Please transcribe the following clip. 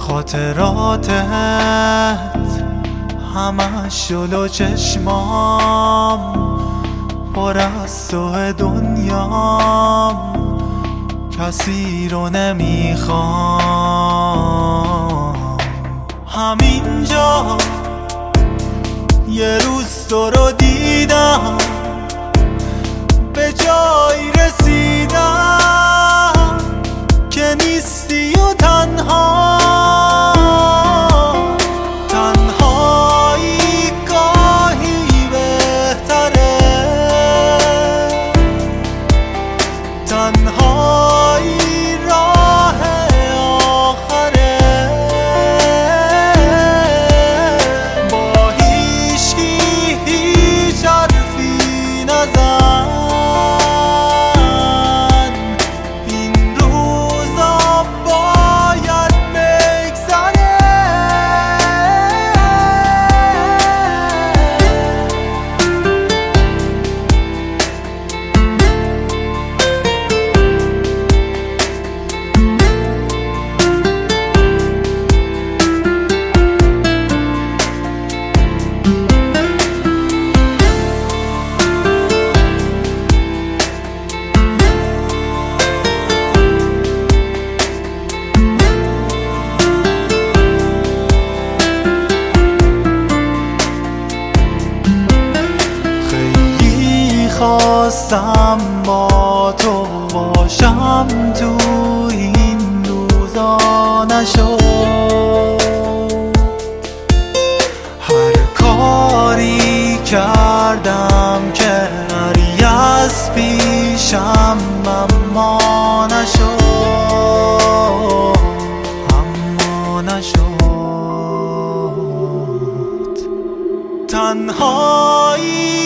خاطراتت همش جلو چشمام، پر از تو دنیام، کسی رو نمیخوام. همینجا یه روز تو رو دیدم، به جایی رسیدم که نیستی و تنها. تنهایی گاهی بهتره، تنهایی راه آخره. با هیچکی هیچ حرفی نزن، این روزا باید بگذره. خواستم با تو باشم تو این روزا، نشد. هر کاری کردم که نری از پیشم، اما نشد، اما نشد. تنهایی